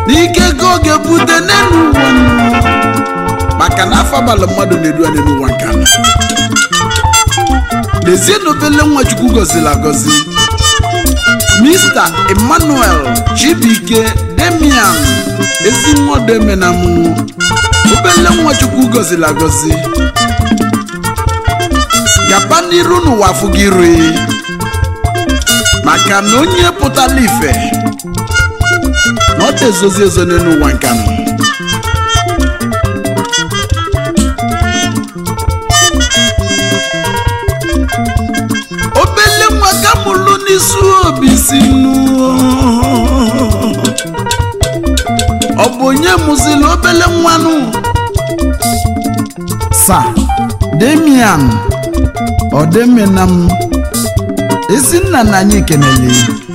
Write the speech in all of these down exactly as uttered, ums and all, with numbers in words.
n'ike go ga-ebute n'elu ụwa maka na afọ abalị mmadụ na-edu anyị n'ụwa nke anọ n'ezie na obele nwa Chukwu gọziri agọzi Mister Emmanuel Chibike Damian ezi nwa Demenam obele nwa Chukwu gọziri agọzi gaba n'iru n'ụwa afụ gị ri maka na onye pụtara ife na ọ tezozi ezo n'ụwa nke anọ obele nwa ka mụlụ n'isi obi si nụ ọ bụ onye mụzili obele nwanụ Sir Damian Odemenam Ezinna na anyị kenele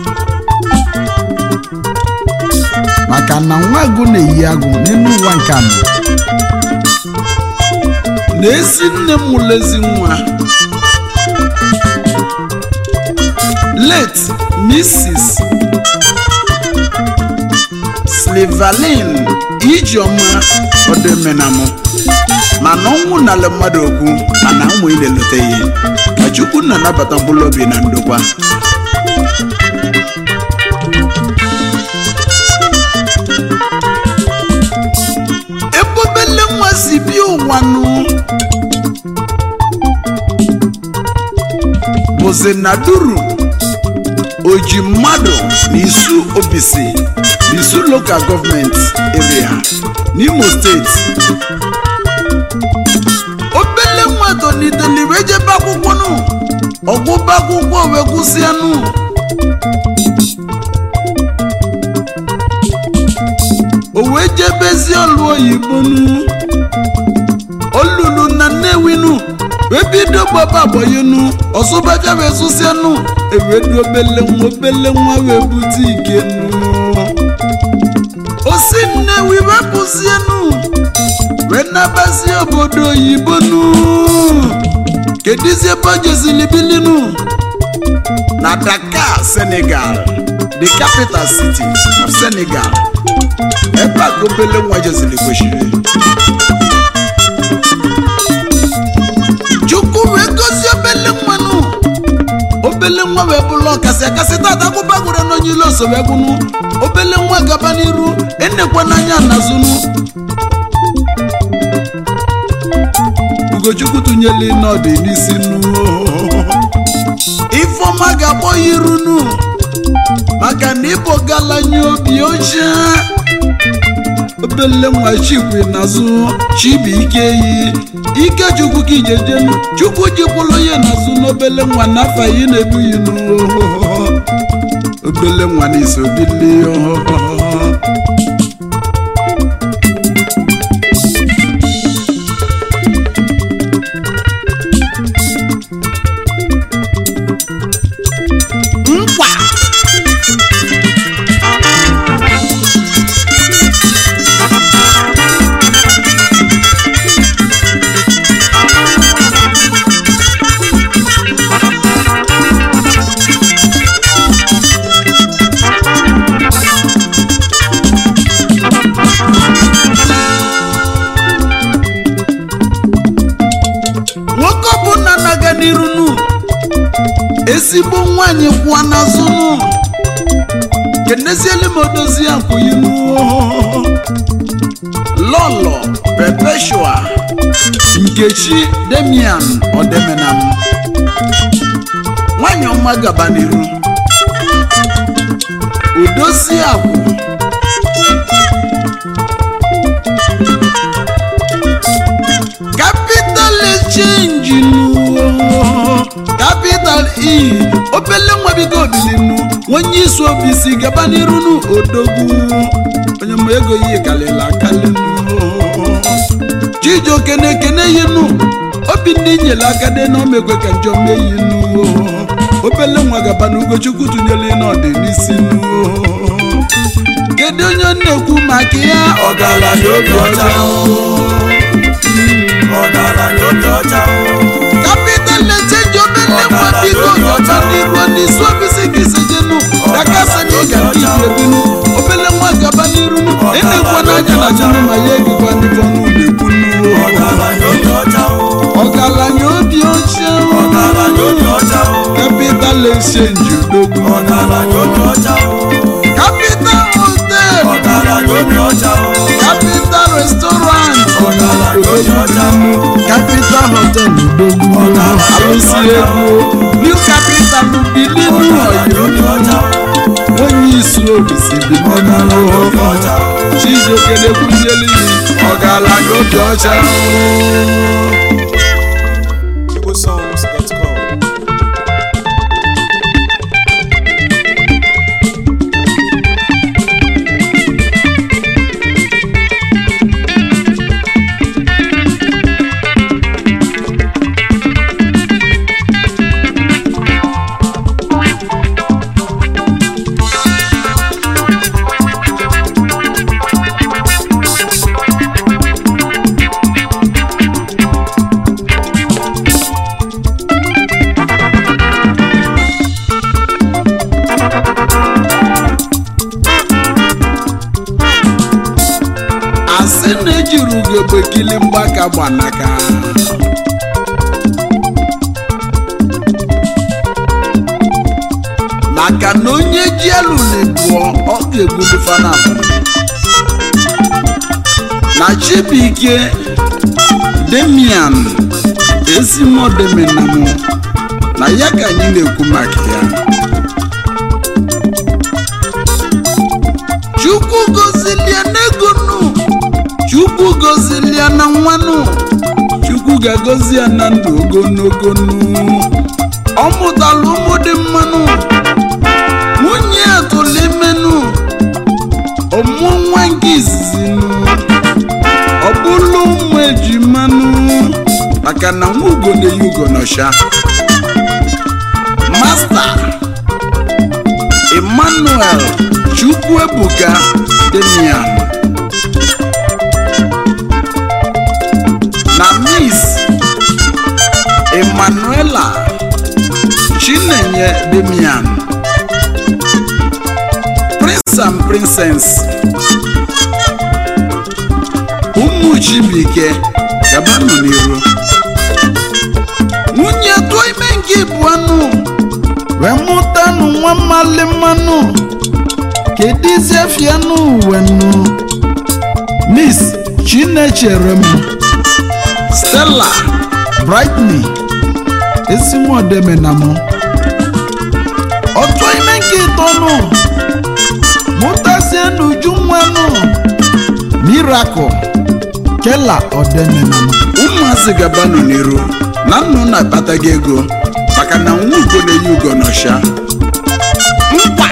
maka na nwa agụ na-eyi agụ n'elu ụwa nke anọ na ezi nne m lezi nwa late Missus Slivalin Ijeoma Odemenam mana ọnwụ n'ala mmadụ okwu mana ụmụ ile loteghị ka Chukwu na-anabata mkpụrụ obi na ndokwa ebe obele nwa si bi ụwa nụ bụzi na duru oji mmadụ na Isu Obisi Isu Local Government Area n'Imo Steeti obele nwa toniteli wee jebe akwụkwọ nụ ọgwụba akwụkwọ wee gwụsịa nụ o wee jebezi ọlụ oyibo nụ olulu na Nnewi nụ wee bido gbaba agbọghị nụ ọsụbaja wee sụsịa nụ ewedu obele nwa obele nwa wee bute ike nụ osi Nnewi wepụzie nụ wee nabazi obodo oyibo nụ kedizie bajezili bilinu na Dakar, Senegal, the capital city of Senegal ebe a obele nwa jezili kwesịrị Chukwu wee gozie obele nwa nụ obele nwa wee bụrụ ọkasị akasị tata akwụba gwere n'onye ilo so wee gwụnụ obele nwa gaba n'iru enekwa n'anya n'azụnụ Ugochukwu tụnyeli n'ọdị n'isi nụ Ifeọma ga-akpọ iru nụ maka na ịbụ galanye obi oche obele nwa Chikwi n'azụ Chibuike yi ike Chukwu ka ijejenu Chukwu jikwulu ya n'azụ n'obele nwa n'afọ yi na-ebu yi nụ obele nwa n'isi obili ezigbo nwanyị kwa n'azụ nụ kenezieli m odozi akwụghị nụ Lolo Perpetua Nkechi Damian Odemenam nwanyị ọma gaba n'iru odozi akwụ Capital Exchange nụ Capital E obele nwa bigo obilinu onye isi Obisi gaba n'iru nụ odogwu onye ma ego yi kalila kalinu Chijioke na-ekene yinu obi ndị nyela akade na omekwe ka njọ meyinu obele nwa gaba na Ugochukwu tụnyeli n'ọdị n'isi nụ kedu onye na-ekwu maka ya ọgaranya obi ọcha ọgaranya obi ọcha Capital Exchange obele nwa bigo gaba n'iru onye isi Obisi gisi jenu Dakar Senegal ndị ebinu obele nwa gaba n'iru ịnekwa n'anya na jụrụ ma ya egikwa ndị fọnụ na-ekwu nnuwo ọgaranya obi ọcha capital exchange odogwu capital hotel capital restaurant capital hotel odogwu alụsị egwu new capital bilinu ọyọ onye isi obisi dị mmanụ Chijioke na-ekwuzieli ọgaranya obi ọcha igbo songs dot com. asị na-ejiri ugegbe kili mgbaka gbanaka maka na onye ji elu na-ebuọ ọ ga-egbulu fanabụ na Chibuike Damian Ezimodemenamu na ya ka anyị na-ekwu maka ya Chukwu gozilie n'ego nụ Chukwu gozilie na nwanụ Chukwu ga-agozi ya na ndụ ogologo nụ ọ mụtara ụmụ dị mmanụ nwunye atụlimenụ ọmụọ nwa nke izizi nụ ọ bụrụ ụmụ ejimanụ maka na nwa ugo na-eyi ugo n'ọsha Master Emmanuel Chukwuebuka Damian na Miss Emmanuela Chinenye Damian Prince and Princess ụmụ Chibuike gabanụ n'iru nwunye tụọ ime nke bụ anụ wee mụtanụ nwa mmali mmanụ kedizie fianụ uwenụ Miss Chinecherem Stella Brightney Ezimodemenamu ọtụọ ime nke ịtọnụ mụtazie n'uju nwanụ Miracle Kela Odemenamu ụmụazị gabanụ n'iru na nnụ na-akpata gị ego maka na nwa ugo na-eyi ugo n'ọsha mkpa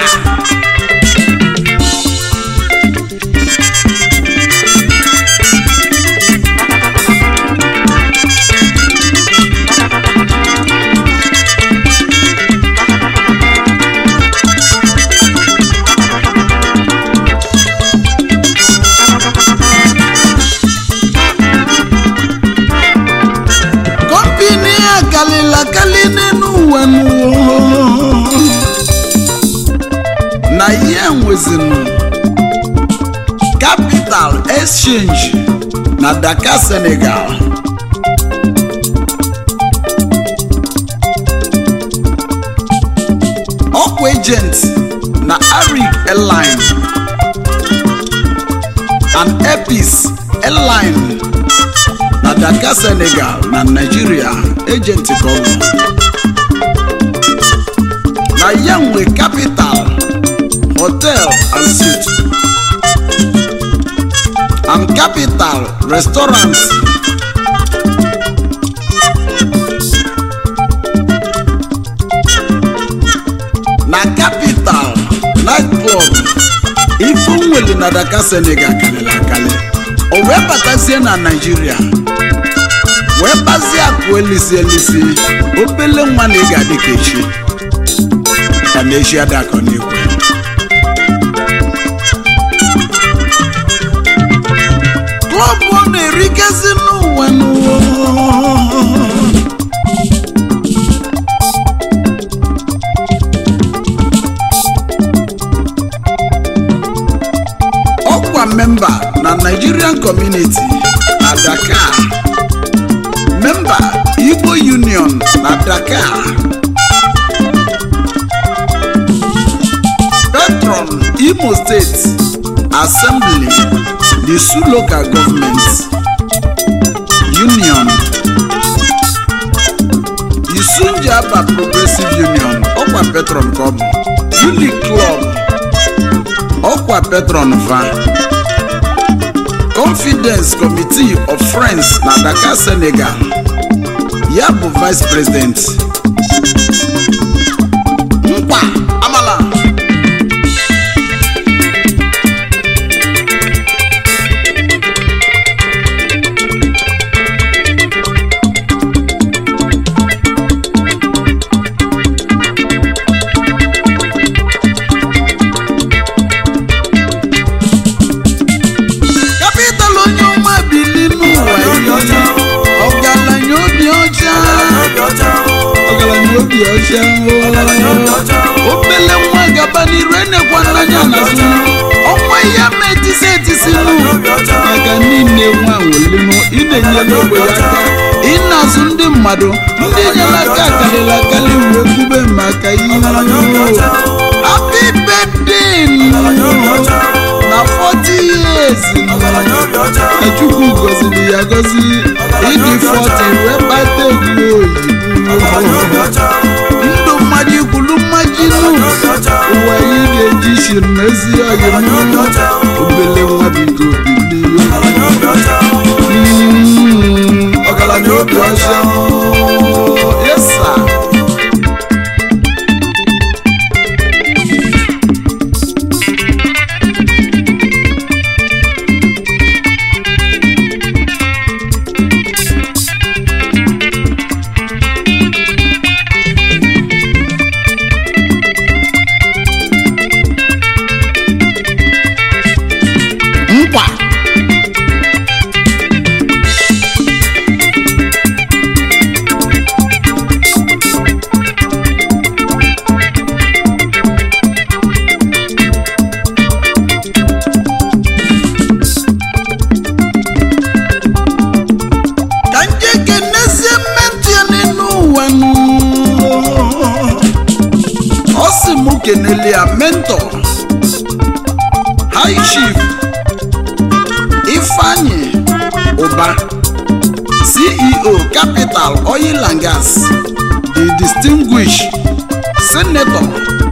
kalila kali n'enu ụwa na ihe nwezinu Capital Exchange na Dakar, Senegal ọkwa agent na Arik Airline and Epis Airline na Dakar, Senegal na Nigeria agent gọvanọ na ya nwe Capital Hotel and Suite and Capital Restaurant na Capital Nightclub Ifunwele na Dakar, Senegal kalịla akali o wee batazie na Nigeria wee bazie akụ elisi elisi obele nwa na ị ga-adị ka echi ka na-echi adakọ n'ikwe klọb ọ na-erikezi n'ụwa n'ụwa ọkwa member na Nigerian community na Dakar, member Igbo Union na Dakar, patron Imo State Assembly, the Su Local Government Union, Isunjaba Progressive Union, Okwa Patron Club, Uni Club, Okwa Patron Va, Confidence Committee of Friends na Dakar, Senegal, Yabo Vice President. Mpa Amala. Obele nwa gaba n'irene kwa n'anya n'azụ ọnwa ya metisi etisi nụ maka niile nwa welinu ị na-enyere ogbe aka ị na-azụ ndị mmadụ ndị nyere aka akarịla akarị wee kwube maka ihe happy birthday na forty years na Chukwu gọziri ya gọzi ịdị forty wee kpata ego oyibo ndụ mmaji kwulu mmaji nụ ụwa ị ga-eji shiri n'ezi oyi nụ obele nwa bigo bilie ọgaranya obi ọcha yesa Kenelia mentor High Chief Ifeanyi Oba, C E O Capital Oil and Gas, the distinguished Senator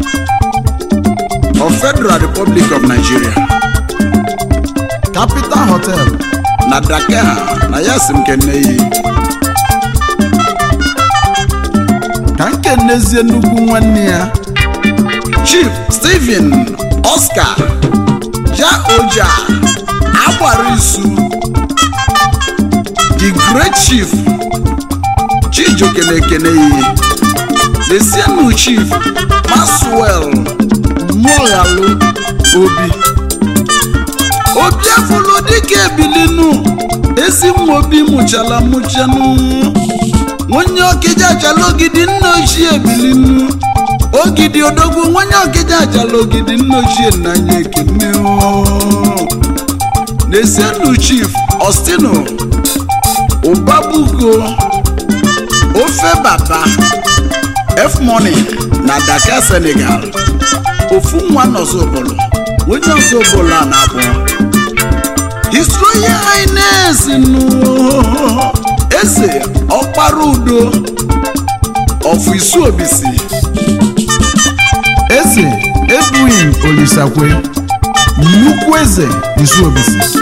of Federal Republic of Nigeria, Capital Hotel na Dakar na yasim keneyi kanke nezie nnukwu nwanne ya Chief Stephen Oscar Jaoja Agbarisu, the great Chief Chijokene Keneyi, the senior Chief Maxwell Moralu Obi Obi afolo dike bilinu esi mobi muchala muchanu nwonye okija achala ogidi nna ochie bilinu ogidi odogwu nwonye okija achala ogidi nna ochie nanya ekene the senior Chief Ostino Obabugo Ofe Baba F Money na Dakar Senegal ofu nwa nọzobolo onye ọzọbolo a na-abụ His Royal Highness no Eze Ọkpara Udo of Isuobisi, Eze Edwin Olisakwe nnukwu eze Isuobisi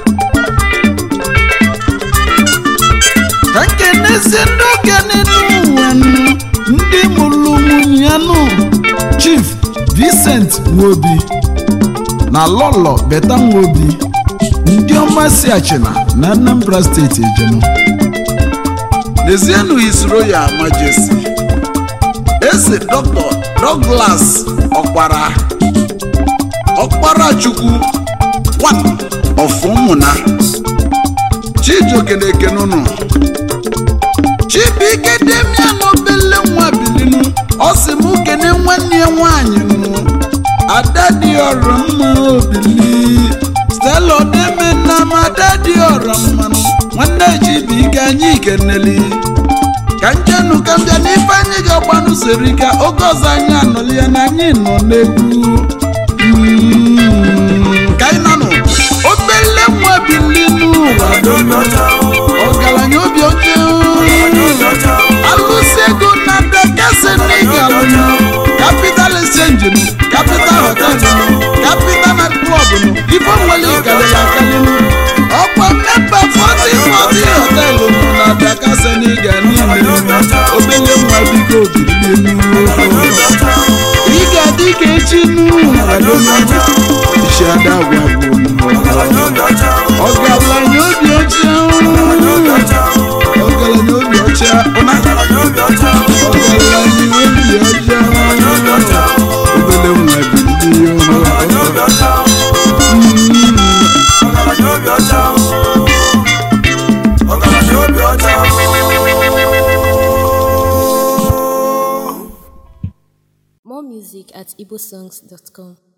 kanke neze ndogene n'ụwanụ ndị mụrụ nwunyanụ Chief Vincent Nwobi na Lolo Beta Nwobi ndị ọma si achịna na Anambra Steeti ejenu n'ezienụ His Royal Majesty Eze Doctor Douglas Okpara Okpara Chukwu one of Umuna Chijokene Kenunu Chibike Demian Obele nwa bilinu osimu kene nwanne nwanyi nu Adadi ọrụ mma obili Stella Odeme na madadi ọra mmanụ nwanne Chibike anyị keneli ka njenu ka mbịa n'ife anyị ga-agbanụ serika oge ọzọ anyị anọli ya na anyị nọ n'egwu ka anyị nanụ obele nwa bilinu ọgaranya obi oche alụsị ego na dekasenigalụ capital exchange capital hotel capital night club ife nwere ịgara ya akalinu ọkwa mmepe forty forty hotel nọ na dekaseniga niile obele nwa bigo ị ga-adị ka echi isi ada agwa bụ ọgaranya obi ọcha ọgaranya obi ọcha ọgaranya obi ọcha obele nwa bilie More music at igbosongs dot com.